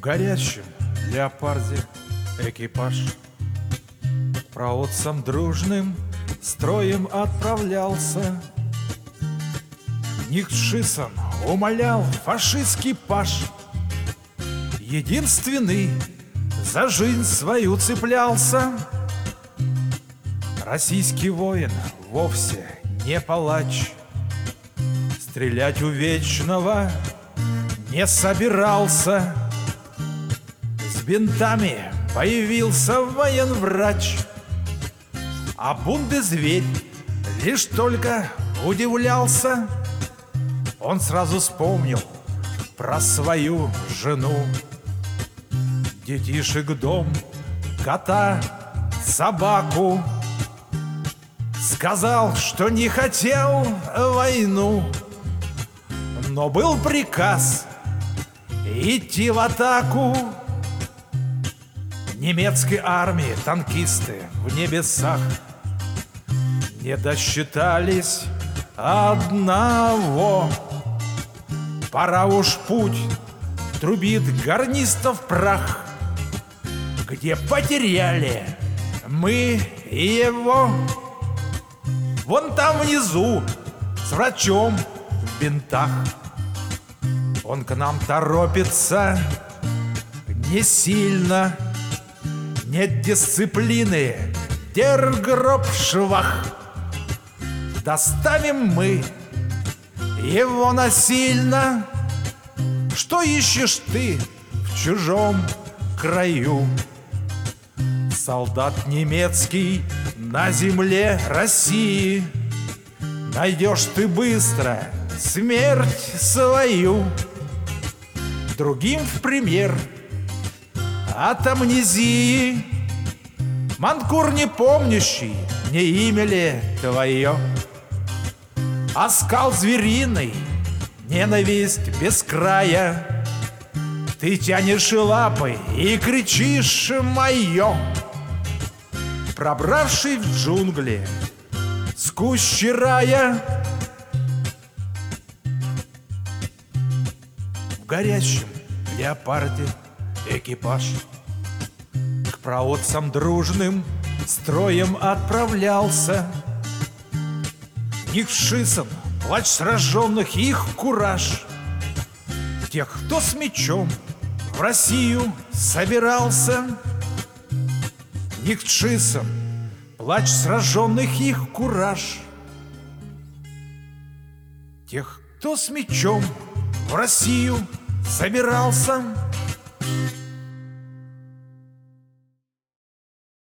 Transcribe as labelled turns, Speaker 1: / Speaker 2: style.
Speaker 1: горячем леопарде экипаж проводцем дружным строем отправлялся. Никшисон умолял фашистский паж, единственный за жизнь свою цеплялся. Российский воин вовсе не палач, стрелять у вечного не собирался. С бинтами появился военврач, а бундезверь лишь только удивлялся. Он сразу вспомнил про свою жену, детишек, дом, кота, собаку. Сказал, что не хотел войну, но был приказ идти в атаку. Немецкой армии танкисты в небесах не досчитались одного. Пора уж путь, трубит гарнистов прах, где потеряли мы его. Вон там внизу с врачом в бинтах. Он к нам торопится не сильно. Нет дисциплины, дергроб швах. Доставим мы его насильно. Что ищешь ты в чужом краю? Солдат немецкий на земле России, найдешь ты быстро смерть свою. Другим в пример от амнезии, манкур не помнящий, не имя ли твое? Оскал звериный, ненависть без края. Ты тянешь лапой и кричишь «моё!». Пробравший в джунгли с кущи рая, в горячем леопарде экипаж к проводцам дружным строем отправлялся. Никшисон, плач сраженных, их кураж, тех, кто с мечом в Россию собирался. Никшисон, плач сраженных, их кураж, тех, кто с мечом в Россию собирался.